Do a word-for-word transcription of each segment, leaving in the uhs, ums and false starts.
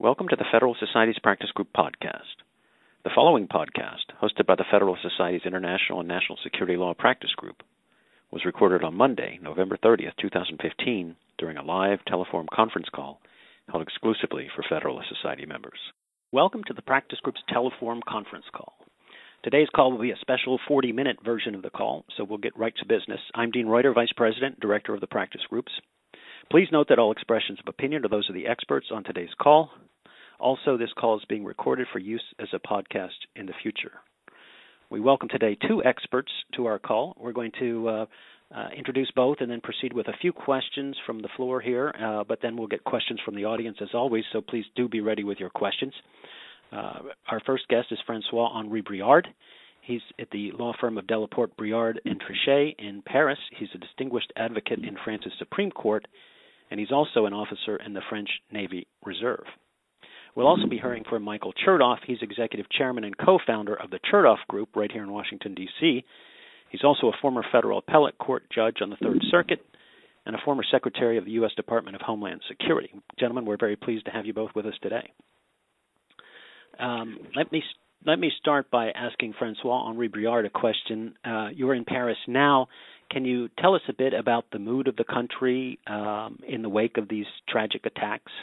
Welcome to the Federal Society's Practice Group podcast. The following podcast, hosted by the Federal Society's International and National Security Law Practice Group, was recorded on Monday, November thirtieth, twenty fifteen, during a live telephone conference call held exclusively for Federalist Society members. Welcome to the Practice Group's telephone conference call. Today's call will be a special forty-minute version of the call, so we'll get right to business. I'm Dean Reuter, Vice President, Director of the Practice Groups. Please note that all expressions of opinion are those of the experts on today's call. Also, this call is being recorded for use as a podcast in the future. We welcome today two experts to our call. We're going to uh, uh, introduce both and then proceed with a few questions from the floor here, uh, but then we'll get questions from the audience as always, so please do be ready with your questions. Uh, our first guest is Francois-Henri Briard. He's at the law firm of Delaporte, Briard and Trichet in Paris. He's a distinguished advocate in France's Supreme Court, and he's also an officer in the French Navy Reserve. We'll also be hearing from Michael Chertoff. He's executive chairman and co-founder of the Chertoff Group right here in Washington, D C He's also a former federal appellate court judge on the Third Circuit and a former secretary of the U S Department of Homeland Security. Gentlemen, we're very pleased to have you both with us today. Um, let me let me start by asking Francois-Henri Briard a question. Uh, you're in Paris now. Can you tell us a bit about the mood of the country um, in the wake of these tragic attacks?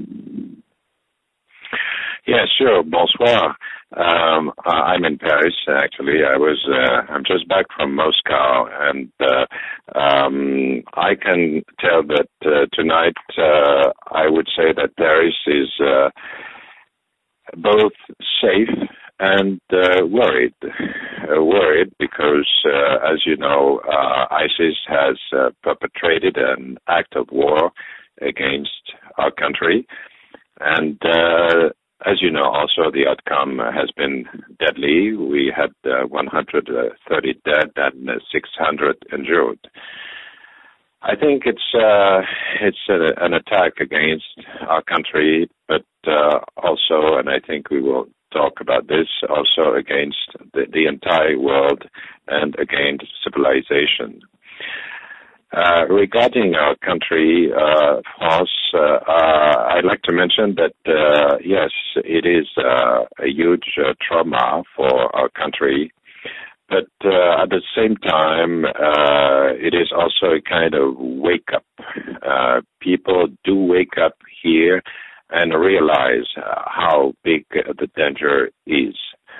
Yeah, sure. Bonsoir. Um, I'm in Paris, actually. I was, uh, I'm just back from Moscow, and uh, um, I can tell that uh, tonight uh, I would say that Paris is uh, both safe and uh, worried. Uh, worried because, uh, as you know, uh, ISIS has uh, perpetrated an act of war against our country, and uh, as you know, also the outcome has been deadly. We had uh, one hundred thirty dead and six hundred injured. I think it's uh, it's a, an attack against our country, but uh, also, and I think we will talk about this, also against the, the entire world and against civilization. Uh, regarding our country, uh, France, uh, uh, I'd like to mention that, uh, yes, it is uh, a huge uh, trauma for our country, but uh, at the same time, uh, it is also a kind of wake-up. Uh, people do wake up here and realize uh, how big the danger is.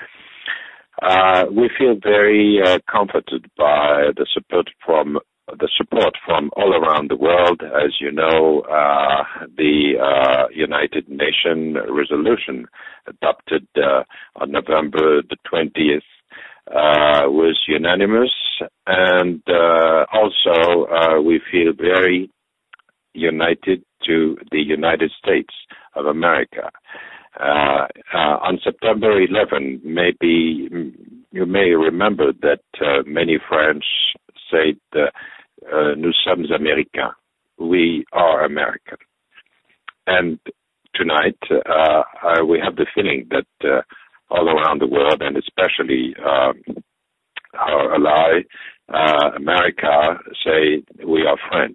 Uh, we feel very uh, comforted by the support from the support from all around the world. As you know, uh, the uh, United Nations resolution adopted uh, on November the twentieth uh, was unanimous, and uh, also uh, we feel very united to the United States of America. Uh, uh, on September eleventh, maybe you may remember that uh, many French said, uh, uh, nous sommes Américains. We are American. And tonight, uh, uh, we have the feeling that uh, all around the world, and especially um, our ally, uh, America, say we are French.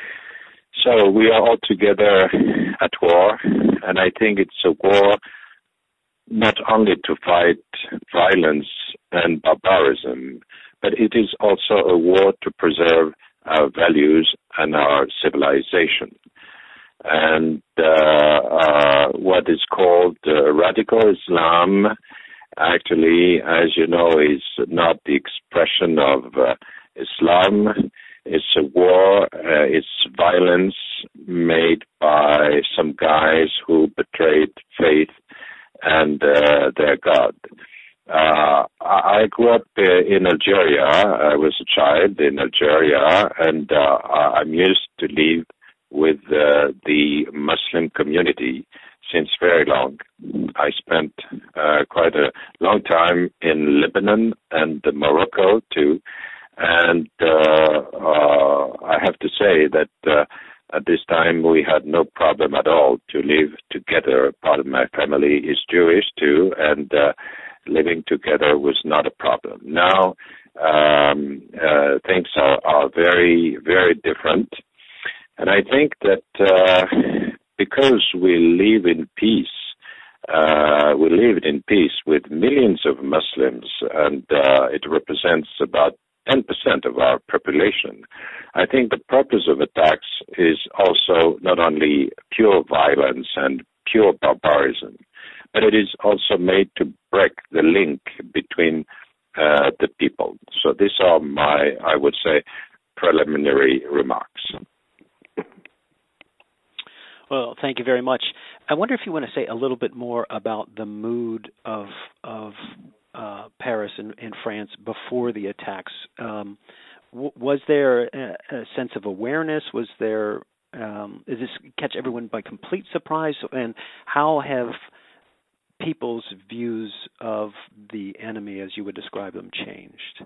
So we are all together at war, and I think it's a war not only to fight violence and barbarism, but it is also a war to preserve our values and our civilization. And uh, uh, what is called uh, radical Islam, actually, as you know, is not the expression of uh, Islam. It's a war, uh, it's violence made by some guys who betrayed faith and uh, their God. Uh, I grew up uh, in Algeria. I was a child in Algeria, and uh, I'm used to live with uh, the Muslim community since very long. I spent uh, quite a long time in Lebanon and Morocco too, and uh, uh, I have to say that uh, at this time we had no problem at all to live together. Part of my family is Jewish too, and uh, living together was not a problem. Now, um, uh, things are, are very, very different. And I think that uh, because we live in peace, uh, we lived in peace with millions of Muslims, and uh, it represents about ten percent of our population. I think the purpose of attacks is also not only pure violence and pure barbarism, but it is also made to break the link between uh, the people. So these are my, I would say, preliminary remarks. Well, thank you very much. I wonder if you want to say a little bit more about the mood of of uh, Paris and, and France before the attacks. Um, w- was there a, a sense of awareness? Was there um, is this catch everyone by complete surprise? And how have people's views of the enemy, as you would describe them, changed?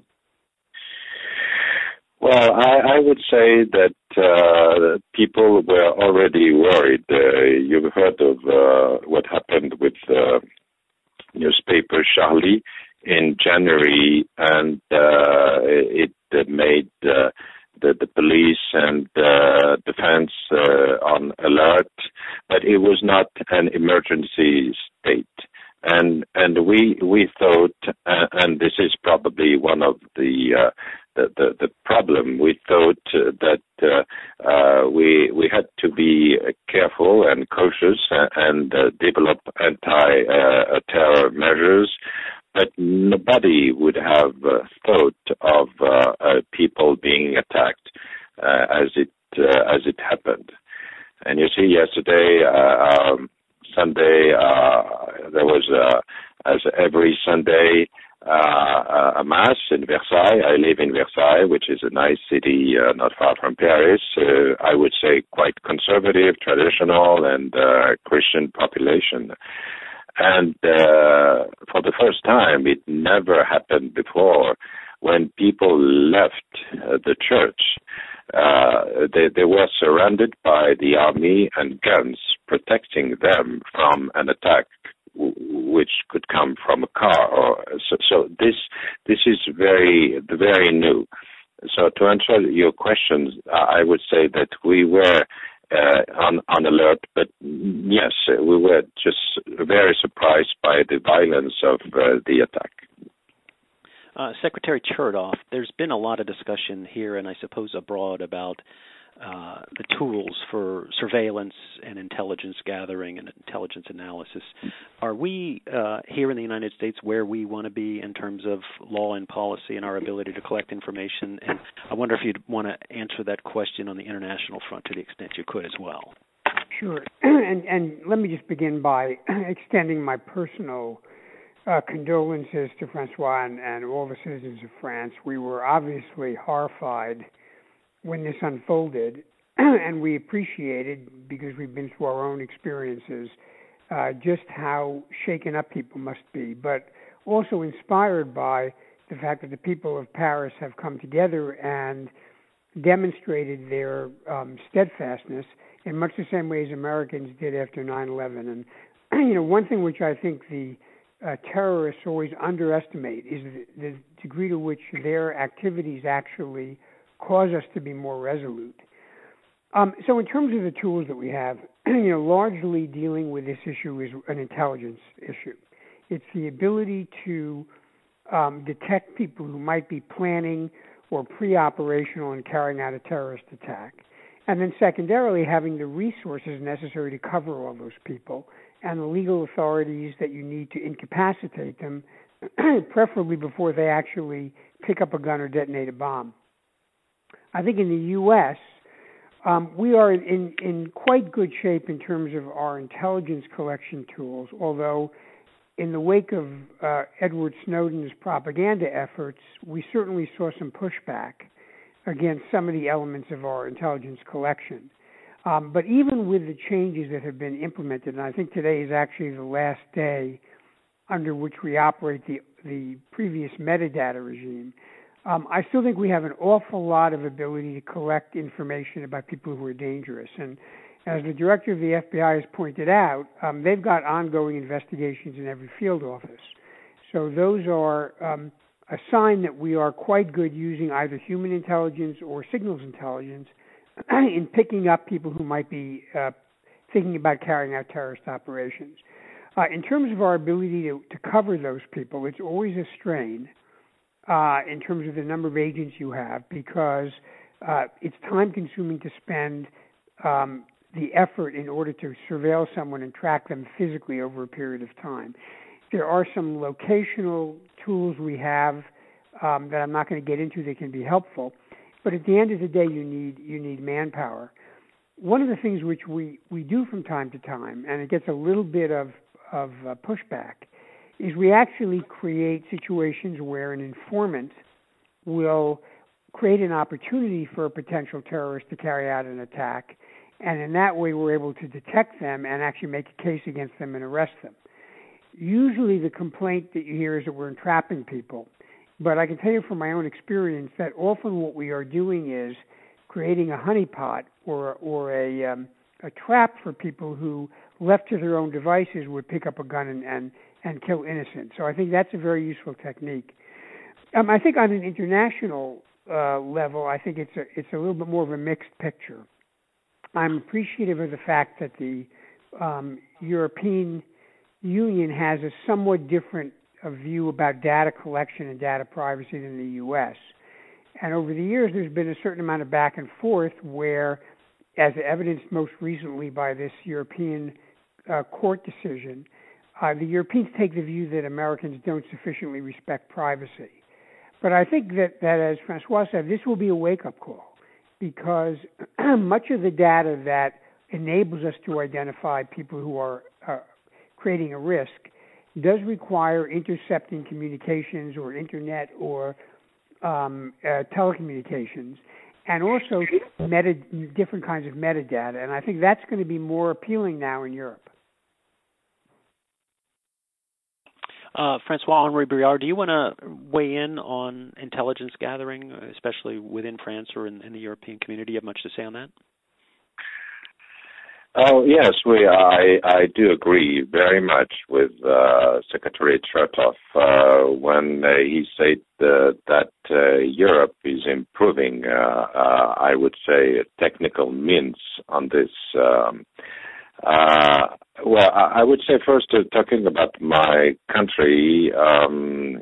Well, I, I would say that uh, people were already worried. Uh, you've heard of uh, what happened with the uh, newspaper Charlie in January, and uh, it uh, made uh, the, the police and uh, defense uh, on alert, but it was not an emergency state. And and we we thought, uh, and this is probably one of the uh, the, the the problem. We thought uh, that uh, uh, we we had to be careful and cautious and uh, develop anti-terror uh, measures, but nobody would have uh, thought of uh, uh, people being attacked uh, as it uh, as it happened. And you see, yesterday. Uh, um, Sunday, uh, there was, uh, as every Sunday, uh, a mass in Versailles. I live in Versailles, which is a nice city uh, not far from Paris. Uh, I would say quite conservative, traditional, and uh, Christian population. And uh, for the first time, it never happened before, when people left uh, the church, uh, they, they were surrounded by the army and guns protecting them from an attack w- which could come from a car. Or so, so this this is very very new. So to answer your questions, I would say that we were uh, on on alert, but yes, we were just very surprised by the violence of uh, the attack. Uh, Secretary Chertoff, there's been a lot of discussion here and I suppose abroad about uh, the tools for surveillance and intelligence gathering and intelligence analysis. Are we uh, here in the United States where we want to be in terms of law and policy and our ability to collect information? And I wonder if you'd want to answer that question on the international front to the extent you could as well. Sure. And, and let me just begin by extending my personal Uh, condolences to Francois and, and all the citizens of France. We were obviously horrified when this unfolded, and we appreciated, because we've been through our own experiences, uh, just how shaken up people must be, but also inspired by the fact that the people of Paris have come together and demonstrated their um, steadfastness in much the same way as Americans did after nine eleven. And, you know, one thing which I think the Uh, terrorists always underestimate is the, the degree to which their activities actually cause us to be more resolute. Um, so in terms of the tools that we have, you know, largely dealing with this issue is an intelligence issue. It's the ability to um, detect people who might be planning or pre-operational and carrying out a terrorist attack. And then secondarily, having the resources necessary to cover all those people and the legal authorities that you need to incapacitate them, preferably before they actually pick up a gun or detonate a bomb. I think in the U S, um, we are in, in quite good shape in terms of our intelligence collection tools, although in the wake of uh, Edward Snowden's propaganda efforts, we certainly saw some pushback against some of the elements of our intelligence collection. Um, but even with the changes that have been implemented, and I think today is actually the last day under which we operate the, the previous metadata regime, um, I still think we have an awful lot of ability to collect information about people who are dangerous. And as the director of the F B I has pointed out, um, they've got ongoing investigations in every field office. So those are um, a sign that we are quite good using either human intelligence or signals intelligence in picking up people who might be uh, thinking about carrying out terrorist operations. Uh, in terms of our ability to, to cover those people, it's always a strain uh, in terms of the number of agents you have, because uh, it's time-consuming to spend um, the effort in order to surveil someone and track them physically over a period of time. There are some locational tools we have um, that I'm not going to get into that can be helpful, but at the end of the day, you need you need manpower. One of the things which we, we do from time to time, and it gets a little bit of, of uh, pushback, is we actually create situations where an informant will create an opportunity for a potential terrorist to carry out an attack, and in that way we're able to detect them and actually make a case against them and arrest them. Usually the complaint that you hear is that we're entrapping people, but I can tell you from my own experience that often what we are doing is creating a honeypot or or a um, a trap for people who, left to their own devices, would pick up a gun and, and, and kill innocents. So I think that's a very useful technique. Um, I think on an international uh, level, I think it's a, it's a little bit more of a mixed picture. I'm appreciative of the fact that the um, European Union has a somewhat different uh, view about data collection and data privacy than the U S. And over the years, there's been a certain amount of back and forth where, as evidenced most recently by this European uh, court decision, uh, the Europeans take the view that Americans don't sufficiently respect privacy. But I think that, that, as Francois said, this will be a wake-up call, because much of the data that enables us to identify people who are uh, creating a risk does require intercepting communications or internet or um, uh, telecommunications, and also meta, different kinds of metadata. And I think that's going to be more appealing now in Europe. Uh, Francois-Henri Briard, do you want to weigh in on intelligence gathering, especially within France or in, in the European community? You have much to say on that? Oh, yes, we. I, I do agree very much with uh, Secretary Chertoff uh, when uh, he said uh, that uh, Europe is improving, uh, uh, I would say, technical means on this. Um, uh, well, I would say first, uh, talking about my country, um,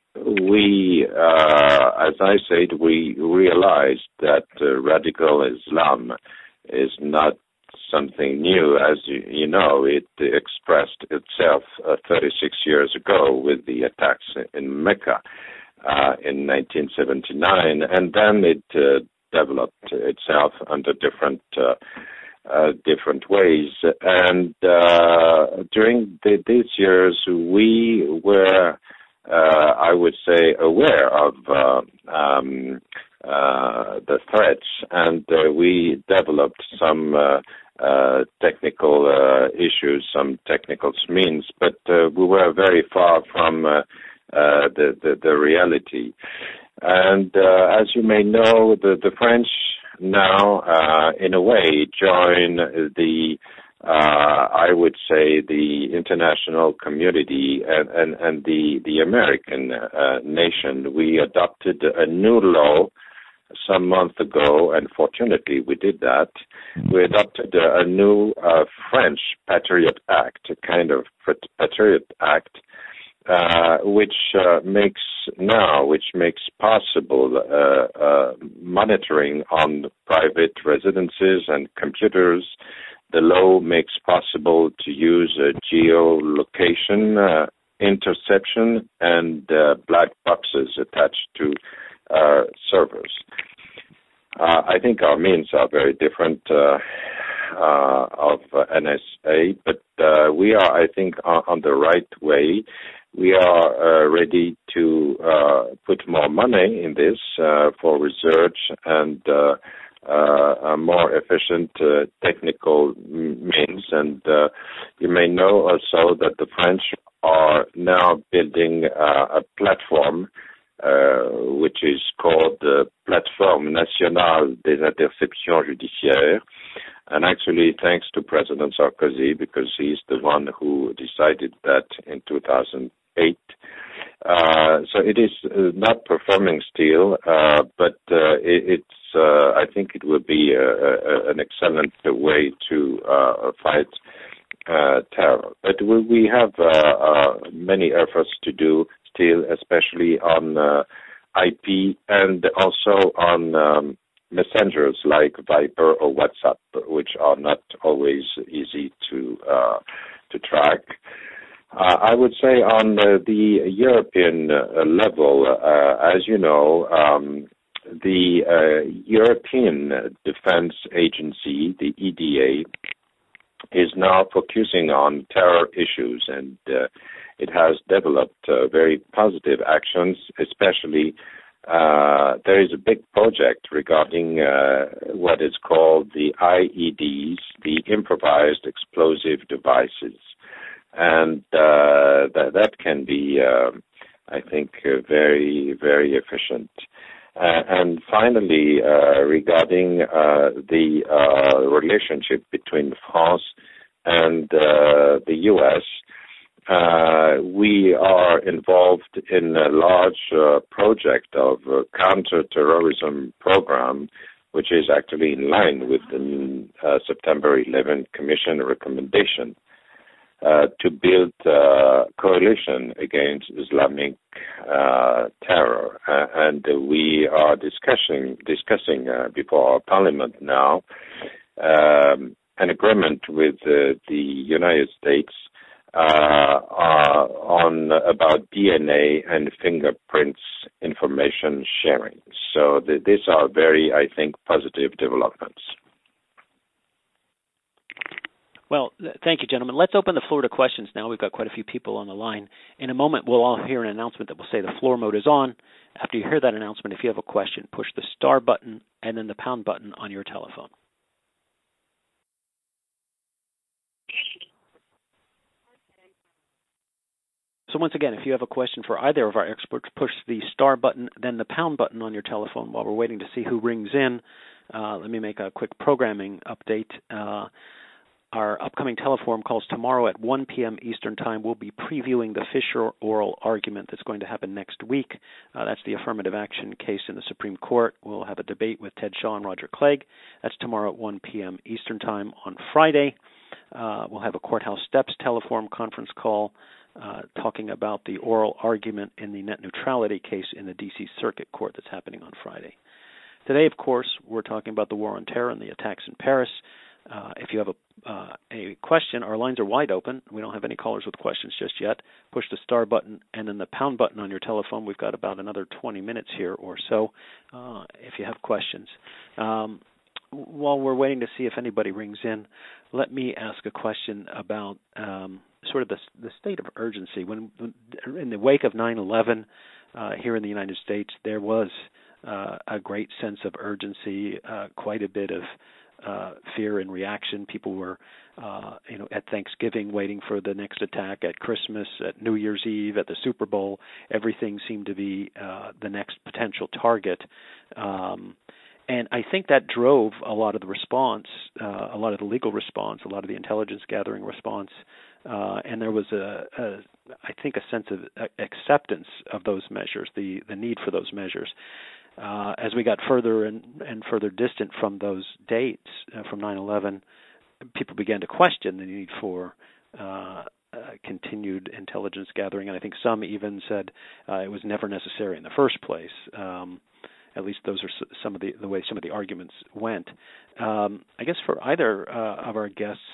we, uh, as I said, we realized that uh, radical Islam is not something new. As you, you know, it expressed itself uh, thirty-six years ago with the attacks in Mecca uh, in nineteen seventy-nine, and then it uh, developed itself under different uh, uh, different ways. And uh, during the, these years, we were, uh, I would say, aware of uh, um, uh, the threats, and uh, we developed some Uh, Uh, technical uh, issues, some technical means, but uh, we were very far from uh, uh, the, the the reality. And uh, as you may know, the, the French now, uh, in a way, join the, uh, I would say, the international community and, and, and the, the American uh, nation. We adopted a new law some month ago, and fortunately we did that. We adopted a, a new uh, French Patriot Act, a kind of Patriot Act, uh, which uh, makes now, which makes possible uh, uh, monitoring on private residences and computers. The law makes possible to use uh, geolocation, uh, interception, and uh, black boxes attached to Uh, servers. Uh, I think our means are very different uh, uh, of uh, N S A, but uh, we are, I think, on, on the right way. We are uh, ready to uh, put more money in this uh, for research and uh, uh, a more efficient uh, technical means. And uh, you may know also that the French are now building uh, a platform Uh, which is called the Plateforme Nationale des Interceptions Judiciaires. And actually, thanks to President Sarkozy, because he's the one who decided that in two thousand eight. Uh, so it is uh, not performing still, uh, but uh, it, it's uh, I think it would be a, a, an excellent way to uh, fight uh, terror. But we, we have uh, uh, many efforts to do still, especially on uh, I P and also on um, messengers like Viber or WhatsApp, which are not always easy to uh, to track. Uh, I would say on the, the European uh, level, uh, as you know, um, the uh, European Defense Agency, the E D A, is now focusing on terror issues, and uh, it has developed uh, very positive actions, especially uh, there is a big project regarding uh, what is called the I E Ds, the improvised explosive devices. And uh, that, that can be, uh, I think, uh, very, very efficient. Uh, and finally, uh, regarding uh, the uh, relationship between France and uh, the U S, uh, we are involved in a large uh, project of a counterterrorism program, which is actually in line with the uh, September eleventh Commission recommendation. Uh, to build uh, coalition against Islamic uh, terror, uh, and uh, we are discussing discussing uh, before our Parliament now um, an agreement with uh, the United States uh, uh, on about D N A and fingerprints information sharing. So th- these are very, I think, positive developments. Well, thank you, gentlemen. Let's open the floor to questions now. We've got quite a few people on the line. In a moment, we'll all hear an announcement that will say the floor mode is on. After you hear that announcement, if you have a question, push the star button and then the pound button on your telephone. So once again, if you have a question for either of our experts, push the star button, then the pound button on your telephone while we're waiting to see who rings in. Uh, let me make a quick programming update. Uh, Our upcoming teleforum calls tomorrow at one p.m. Eastern Time. We'll be previewing the Fisher oral argument that's going to happen next week. Uh, that's the affirmative action case in the Supreme Court. We'll have a debate with Ted Shaw and Roger Clegg. That's tomorrow at one p.m. Eastern Time. On Friday, uh, we'll have a Courthouse Steps teleforum conference call uh, talking about the oral argument in the net neutrality case in the D C Circuit Court that's happening on Friday. Today, of course, we're talking about the war on terror and the attacks in Paris. Uh, if you have a, uh, a question, our lines are wide open. We don't have any callers with questions just yet. Push the star button and then the pound button on your telephone. We've got about another twenty minutes here or so uh, if you have questions. Um, while we're waiting to see if anybody rings in, let me ask a question about um, sort of the, the state of urgency. When in the wake of nine eleven uh, here in the United States, there was uh, a great sense of urgency, uh, quite a bit of Uh, fear and reaction. People were, uh, you know, at Thanksgiving waiting for the next attack, at Christmas, at New Year's Eve, at the Super Bowl. Everything seemed to be uh, the next potential target. Um, and I think that drove a lot of the response, uh, a lot of the legal response, a lot of the intelligence gathering response. Uh, and there was, a, a, I think, a sense of acceptance of those measures, the, the need for those measures. Uh, as we got further and, and further distant from those dates, uh, from nine eleven, people began to question the need for uh, uh, continued intelligence gathering, and I think some even said uh, it was never necessary in the first place. Um, at least those are some of the, the way some of the arguments went. Um, I guess for either uh, of our guests,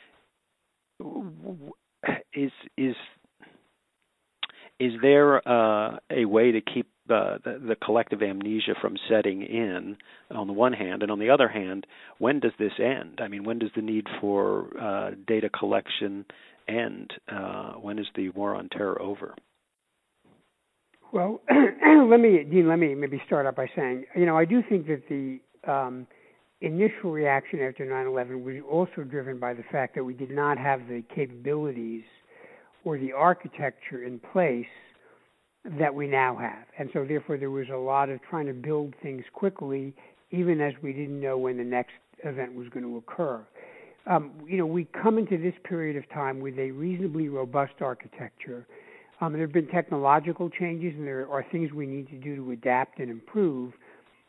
is is is there uh, a way to keep Uh, the, the collective amnesia from setting in on the one hand, and on the other hand, when does this end? I mean, when does the need for uh, data collection end? Uh, when is the war on terror over? Well, let me, Dean, let me maybe start out by saying, you know, I do think that the um, initial reaction after nine eleven was also driven by the fact that we did not have the capabilities or the architecture in place that we now have. And so therefore there was a lot of trying to build things quickly, even as we didn't know when the next event was going to occur. Um, you know, we come into this period of time with a reasonably robust architecture. Um, there have been technological changes, and there are things we need to do to adapt and improve.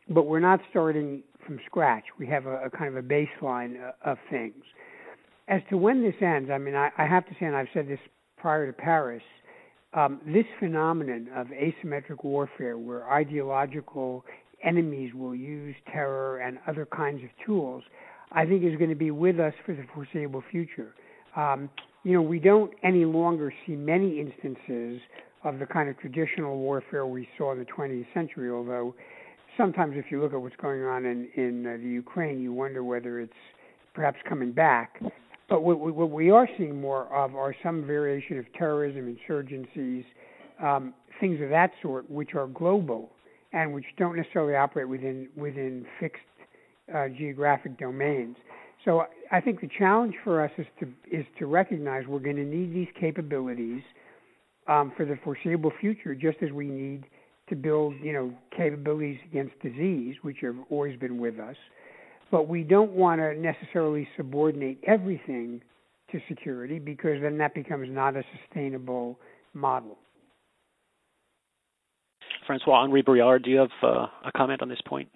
but we're not starting from scratch. We have a, a kind of a baseline of things. As to when this ends, I mean, I, I have to say, and I've said this prior to Paris, um, this phenomenon of asymmetric warfare, where ideological enemies will use terror and other kinds of tools, I think is going to be with us for the foreseeable future. Um, you know, we don't any longer see many instances of the kind of traditional warfare we saw in the twentieth century, although sometimes if you look at what's going on in, in uh, the Ukraine, you wonder whether it's perhaps coming back. But what, what we are seeing more of are some variation of terrorism, insurgencies, um, things of that sort, which are global and which don't necessarily operate within within fixed uh, geographic domains. So I think the challenge for us is to is to recognize we're going to need these capabilities um, for the foreseeable future, just as we need to build, you know, capabilities against disease, which have always been with us. But we don't want to necessarily subordinate everything to security, because then that becomes not a sustainable model. Francois-Henri Briard, do you have uh, a comment on this point?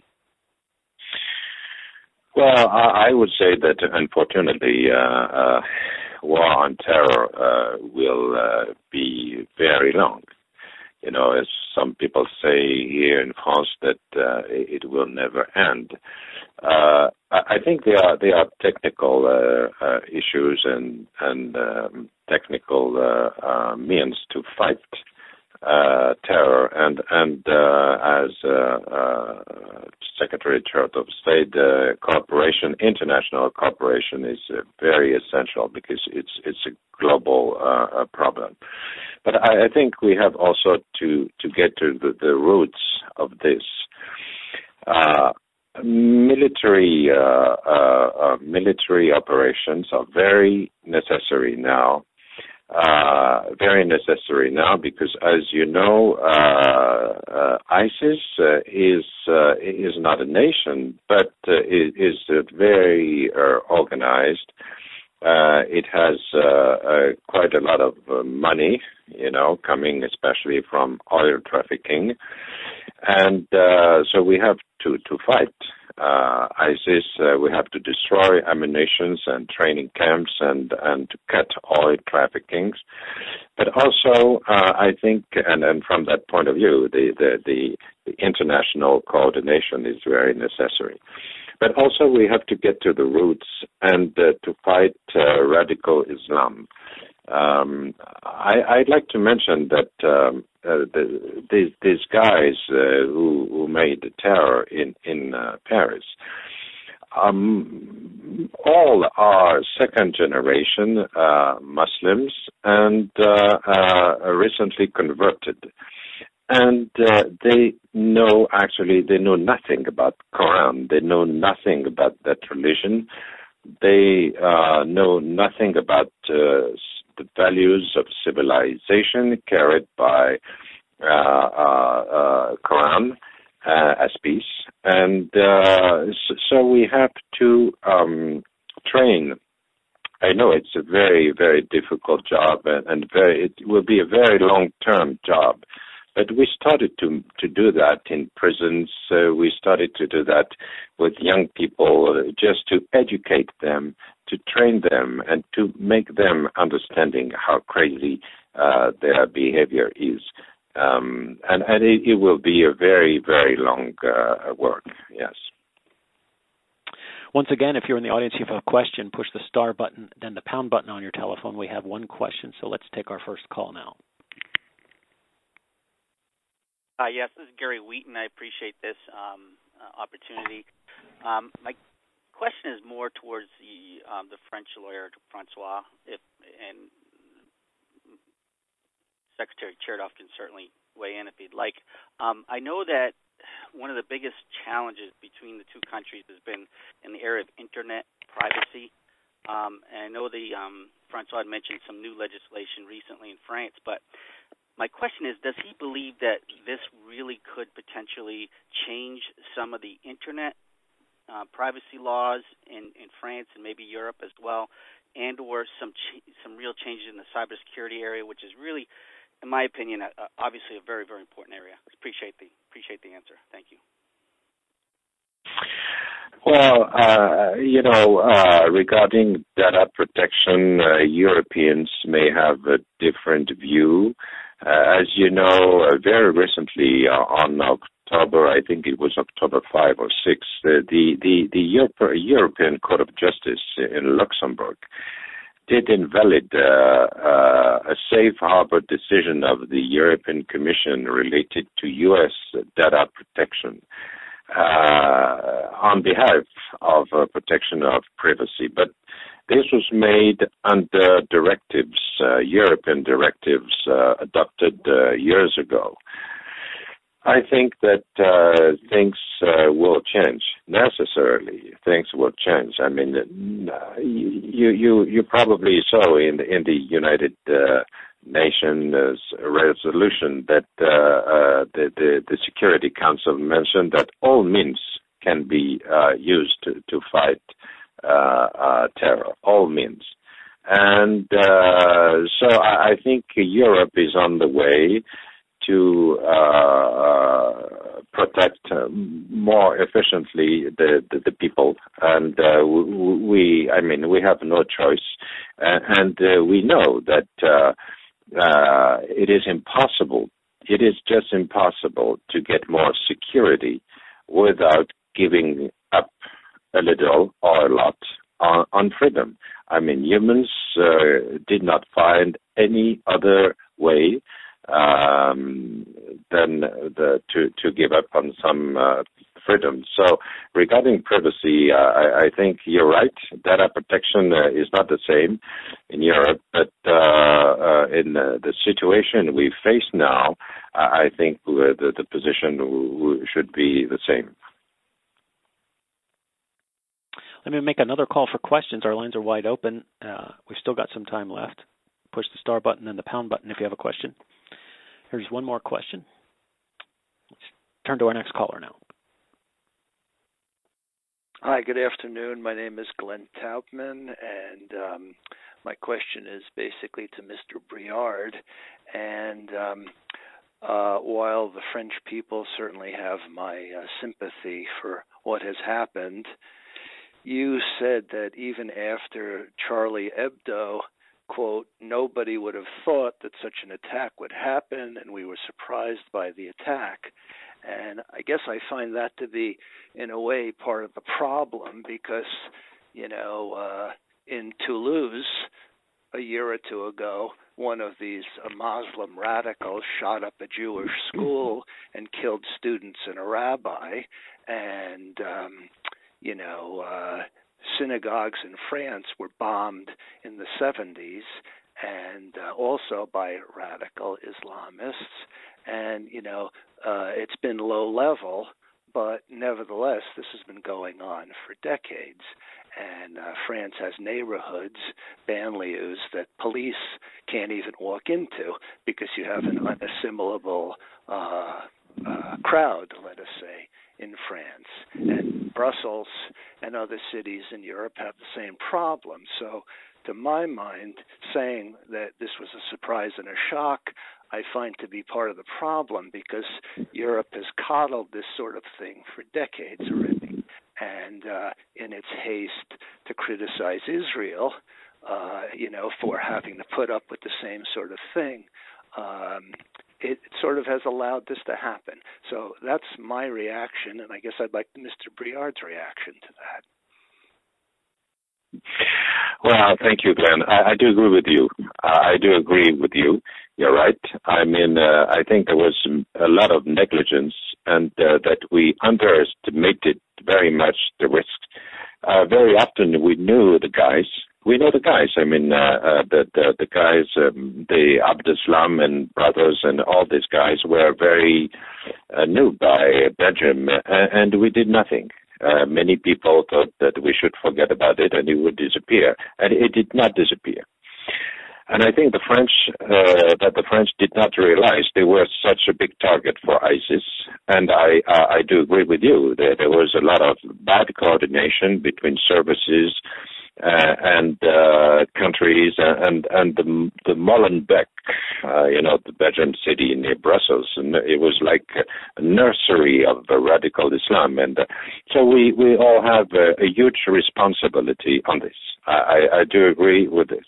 Well, I, I would say that unfortunately, uh, uh, war on terror uh, will uh, be very long. You know, as some people say here in France, that uh, it will never end. Uh, I think there are there are technical uh, uh, issues and and um, technical uh, uh, means to fight uh, terror, and and uh, as uh, uh, Secretary General of State, uh, cooperation, international cooperation, is uh, very essential because it's it's a global uh, problem. But I, I think we have also to, to get to the, the roots of this. Uh, military uh, uh, uh, military operations are very necessary now. Uh, very necessary now because, as you know, uh, uh, ISIS uh, is uh, is not a nation, but uh, is, is uh, very uh, organized. Uh, it has uh, uh, quite a lot of uh, money, you know, coming especially from oil trafficking. And uh, so we have to, to fight uh, ISIS. Uh, we have to destroy ammunition and training camps and, and to cut oil trafficking. But also, uh, I think, and, and from that point of view, the, the, the, the international coordination is very necessary. But also we have to get to the roots and uh, to fight uh, radical Islam. Um, I, I'd like to mention that um, uh, the, these, these guys uh, who, who made the terror in, in uh, Paris, um, all are second generation uh, Muslims and uh, uh, recently converted. And uh, they know, actually, they know nothing about Quran. They know nothing about that religion. They uh, know nothing about uh, the values of civilization carried by uh, uh, uh, Quran uh, as peace. And uh, so we have to um, train. I know it's a very, very difficult job, and, and very, it will be a very long-term job. But we started to to do that in prisons. Uh, we started to do that with young people, uh, just to educate them, to train them, and to make them understanding how crazy uh, their behavior is. Um, and and it, it will be a very, very long uh, work, yes. Once again, if you're in the audience, you have a question, push the star button, then the pound button on your telephone. We have one question, so let's take our first call now. Uh, yes, this is Gary Wheaton. I appreciate this um, uh, opportunity. Um, my question is more towards the um, the French lawyer, Francois, if, and Secretary Chertoff can certainly weigh in if he'd like. Um, I know that one of the biggest challenges between the two countries has been in the area of Internet privacy. Um, and I know the um, Francois had mentioned some new legislation recently in France, but my question is, does he believe that this really could potentially change some of the Internet uh, privacy laws in, in France and maybe Europe as well, and or some ch- some real changes in the cybersecurity area, which is really, in my opinion, uh, obviously a very, very important area? Appreciate the appreciate the answer. Thank you. Well, uh, you know, uh, regarding data protection, uh, Europeans may have a different view. Uh, as you know, uh, very recently uh, on October, I think it was October fifth or sixth, uh, the, the, the Europe, European Court of Justice in Luxembourg did invalid uh, uh, a safe harbor decision of the European Commission related to U S data protection. Uh, on behalf of uh, protection of privacy. But this was made under directives, uh, European directives uh, adopted uh, years ago. I think that uh, things uh, will change, necessarily. Things will change. I mean, uh, you, you, you probably saw in the, in the United uh, Nations resolution that uh, uh, the, the, the Security Council mentioned that all means can be uh, used to, to fight uh, uh, terror, all means. And uh, so I, I think Europe is on the way to uh, protect uh, more efficiently the, the, the people. And uh, we, I mean, we have no choice. Uh, and uh, we know that uh, Uh, it is impossible, it is just impossible to get more security without giving up a little or a lot on, on freedom. I mean, humans uh, did not find any other way um, than the, to, to give up on some uh, freedom. So regarding privacy, uh, I, I think you're right. Data protection uh, is not the same in Europe, but uh, uh, in uh, the situation we face now, uh, I think uh, the, the position w- w- should be the same. Let me make another call for questions. Our lines are wide open. Uh, we've still got some time left. Push the star button and the pound button if you have a question. Here's one more question. Let's turn to our next caller now. Hi, good afternoon. My name is Glenn Taubman, and um, my question is basically to Mister Briard. And um, uh, while the French people certainly have my uh, sympathy for what has happened, you said that even after Charlie Hebdo, quote, nobody would have thought that such an attack would happen, and we were surprised by the attack. And I guess I find that to be, in a way, part of the problem because, you know, uh, in Toulouse, a year or two ago, one of these uh, Muslim radicals shot up a Jewish school and killed students and a rabbi. And, um, you know, uh, synagogues in France were bombed in the seventies, and uh, also by radical Islamists. And, you know, uh, it's been low level, but nevertheless, this has been going on for decades. And uh, France has neighborhoods, banlieues, that police can't even walk into because you have an unassimilable uh, uh, crowd, let us say, in France. And Brussels and other cities in Europe have the same problem. So, to my mind, saying that this was a surprise and a shock, I find to be part of the problem because Europe has coddled this sort of thing for decades already. And uh, in its haste to criticize Israel, uh, you know, for having to put up with the same sort of thing, um, it sort of has allowed this to happen. So that's my reaction, and I guess I'd like Mister Briard's reaction to that. Well, thank you, Glenn. I, I do agree with you. I do agree with you. You're right. I mean, uh, I think there was a lot of negligence and uh, that we underestimated very much the risk. Uh, very often we knew the guys. We know the guys. I mean, uh, uh, the, the the guys, um, the Abdeslam and brothers and all these guys were very uh, new by Belgium, uh, and we did nothing. Uh, many people thought that we should forget about it and it would disappear, and it did not disappear. And I think the French, uh, that the French did not realize they were such a big target for ISIS. And I, uh, I do agree with you that there was a lot of bad coordination between services uh, and uh, countries, and and the the Molenbeek uh, you know, the Belgian city near Brussels, and it was like a nursery of uh, radical Islam. And uh, so we, we all have a, a huge responsibility on this. I, I, I do agree with this.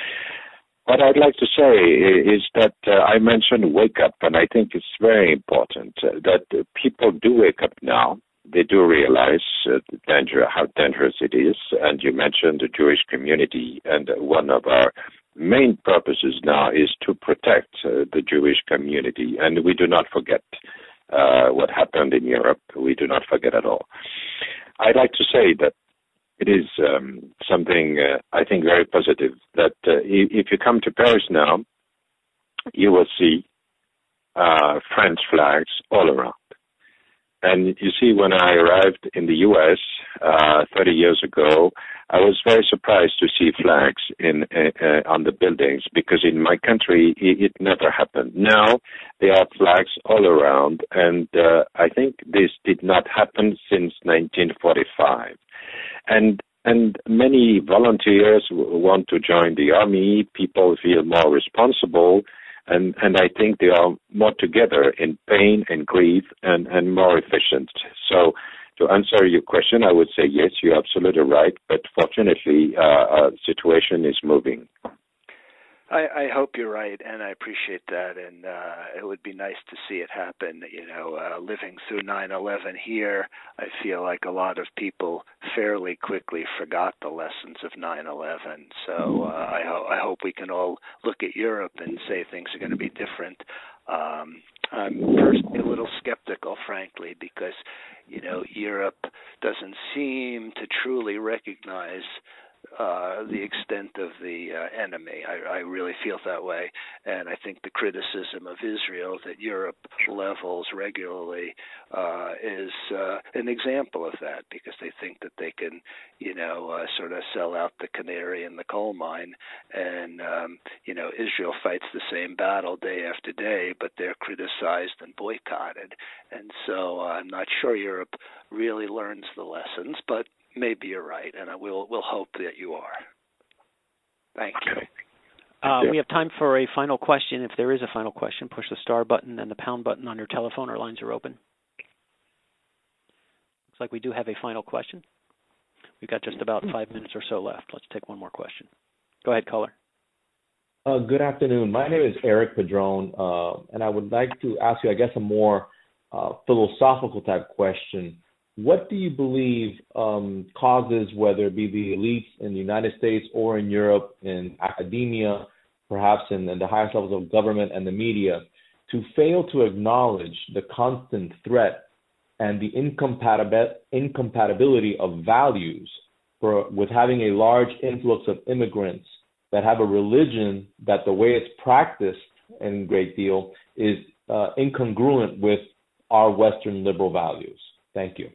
What I'd like to say is that uh, I mentioned wake up, and I think it's very important uh, that uh, people do wake up now. They do realize uh, the danger, how dangerous it is. And you mentioned the Jewish community, and uh, one of our main purposes now is to protect uh, the Jewish community. And we do not forget uh, what happened in Europe. We do not forget at all. I'd like to say that it is um, something, uh, I think, very positive, that uh, if you come to Paris now, you will see uh, French flags all around. And you see, when I arrived in the U S uh, thirty years ago, I was very surprised to see flags in uh, on the buildings, because in my country, it, it never happened. Now, there are flags all around, and uh, I think this did not happen since nineteen forty-five. And and many volunteers want to join the army. People feel more responsible. And, and I think they are more together in pain and grief and, and more efficient. So to answer your question, I would say yes, you're absolutely right. But fortunately, uh, our situation is moving. I, I hope you're right, and I appreciate that, and uh, it would be nice to see it happen. You know, uh, living through nine eleven here, I feel like a lot of people fairly quickly forgot the lessons of nine eleven. So uh, I, ho- I hope we can all look at Europe and say things are going to be different. Um, I'm personally a little skeptical, frankly, because, you know, Europe doesn't seem to truly recognize Uh, the extent of the uh, enemy. I, I really feel that way, and I think the criticism of Israel that Europe levels regularly uh, is uh, an example of that, because they think that they can, you know, uh, sort of sell out the canary in the coal mine, and, um, you know, Israel fights the same battle day after day, but they're criticized and boycotted, and so uh, I'm not sure Europe really learns the lessons, but maybe you're right, and I will we'll hope that you are. Thank you. Uh, we have time for a final question. If there is a final question, push the star button and the pound button on your telephone. Our lines are open. Looks like we do have a final question. We've got just about five minutes or so left. Let's take one more question. Go ahead, caller. Uh, good afternoon. My name is Eric Padron, uh, and I would like to ask you, I guess, a more uh, philosophical type question. What do you believe um, causes, whether it be the elites in the United States or in Europe, in academia, perhaps in, in the highest levels of government and the media, to fail to acknowledge the constant threat and the incompatibi- incompatibility of values for, with having a large influx of immigrants that have a religion that the way it's practiced in a great deal is uh, incongruent with our Western liberal values? Thank you.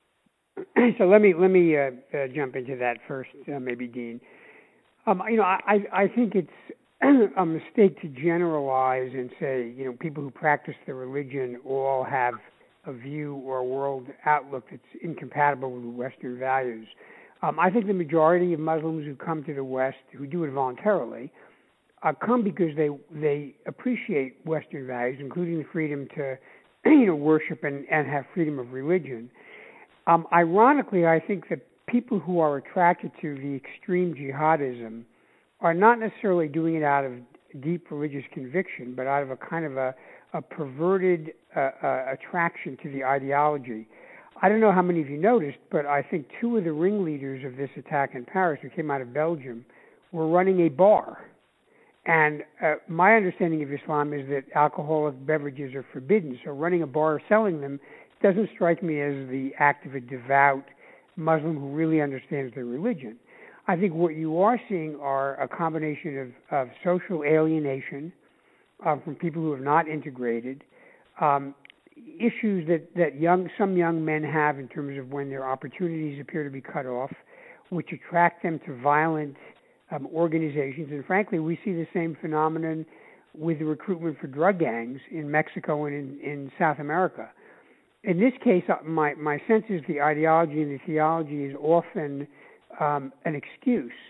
So let me let me uh, uh, jump into that first, uh, maybe Dean. Um, you know, I I think it's a mistake to generalize and say, you know, people who practice the religion all have a view or a world outlook that's incompatible with Western values. Um, I think the majority of Muslims who come to the West, who do it voluntarily, uh, come because they they appreciate Western values, including the freedom to, you know, worship and, and have freedom of religion. Um, ironically, I think that people who are attracted to the extreme jihadism are not necessarily doing it out of deep religious conviction, but out of a kind of a, a perverted uh, uh, attraction to the ideology. I don't know how many of you noticed, but I think two of the ringleaders of this attack in Paris, who came out of Belgium, were running a bar. And uh, my understanding of Islam is that alcoholic beverages are forbidden, so running a bar or selling them doesn't strike me as the act of a devout Muslim who really understands their religion. I think what you are seeing are a combination of, of social alienation uh, from people who have not integrated, um, issues that, that young some young men have in terms of when their opportunities appear to be cut off, which attract them to violent um, organizations. And frankly, we see the same phenomenon with the recruitment for drug gangs in Mexico and in, in South America. In this case, my, my sense is the ideology and the theology is often um, an excuse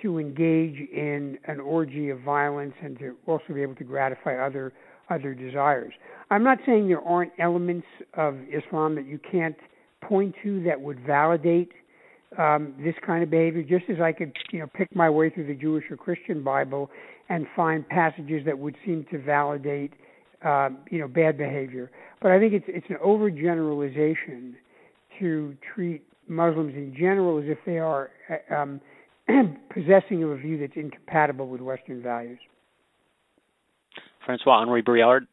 to engage in an orgy of violence and to also be able to gratify other other desires. I'm not saying there aren't elements of Islam that you can't point to that would validate um, this kind of behavior, just as I could, you know, pick my way through the Jewish or Christian Bible and find passages that would seem to validate, uh, you know, bad behavior. But I think it's it's an overgeneralization to treat Muslims in general as if they are um, possessing of a view that's incompatible with Western values. Francois-Henri Briard?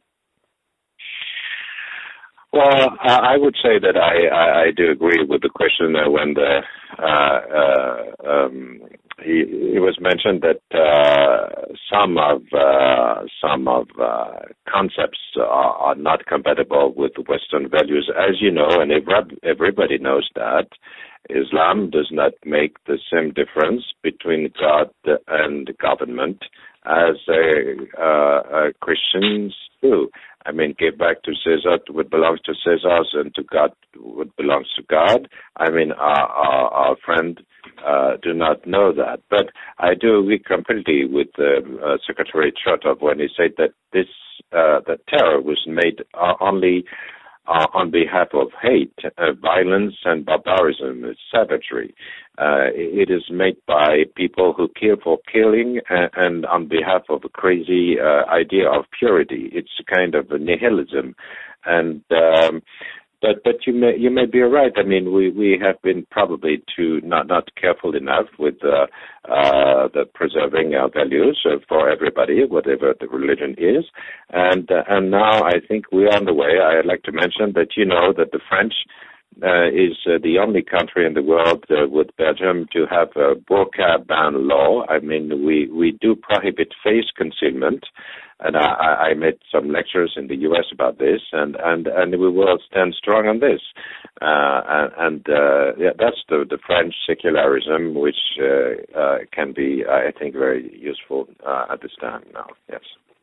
Well, I would say that I, I, I do agree with the question uh, when the uh, uh, um, he, it was mentioned that uh, some of uh, some of uh, concepts are, are not compatible with Western values, as you know, and everybody knows that. Islam does not make the same difference between God and the government as uh, uh, Christians do. I mean, give back to Caesar what belongs to Caesar and to God what belongs to God. I mean, our, our, our friend uh, do not know that. But I do agree completely with uh, uh, Secretary Chertoff when he said that this uh, that terror was made uh, only Uh, on behalf of hate, uh, violence, and barbarism, savagery. Uh, it is made by people who kill for killing and, and on behalf of a crazy uh, idea of purity. It's a kind of a nihilism. And um, But but you may you may be right. I mean, we, we have been probably too not not careful enough with uh, uh, the preserving our values uh, for everybody, whatever the religion is, and uh, and now I think we're on the way. I'd like to mention that you know that the French uh, is uh, the only country in the world uh, with Belgium to have a burqa ban law. I mean, we we do prohibit face concealment. And I, I made some lectures in the U S about this, and, and, and we will stand strong on this. Uh, and and uh, yeah, that's the, the French secularism, which uh, uh, can be, I think, very useful uh, at this time now. Yes.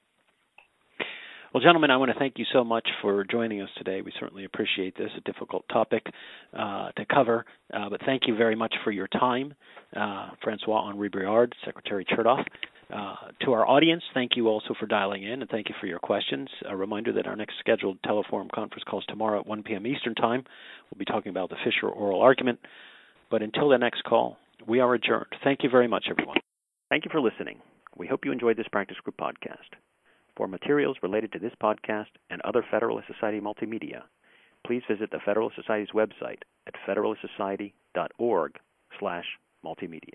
Well, gentlemen, I want to thank you so much for joining us today. We certainly appreciate this, a difficult topic uh, to cover. Uh, but thank you very much for your time. Uh, Francois-Henri Briard, Secretary Chertoff. Uh, to our audience, thank you also for dialing in, and thank you for your questions. A reminder that our next scheduled Teleforum conference call is tomorrow at one p.m. Eastern Time. We'll be talking about the Fisher oral argument. But until the next call, we are adjourned. Thank you very much, everyone. Thank you for listening. We hope you enjoyed this Practice Group podcast. For materials related to this podcast and other Federalist Society multimedia, please visit the Federalist Society's website at federalist society dot org slash multimedia.